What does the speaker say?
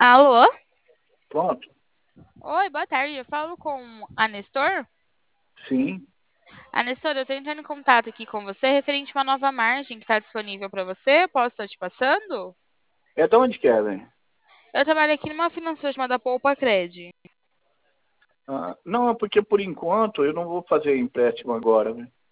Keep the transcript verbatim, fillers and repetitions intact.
Alô? Pronto? Oi, boa tarde. Eu falo com a Nestor. Sim. A Nestor, eu estou entrando em contato aqui com você referente a uma nova margem que está disponível para você. Posso estar te passando? É de onde que é, velho? Eu trabalho aqui numa financeira chamada Poupa Cred. Ah, não, é porque por enquanto eu não vou fazer empréstimo agora, velho.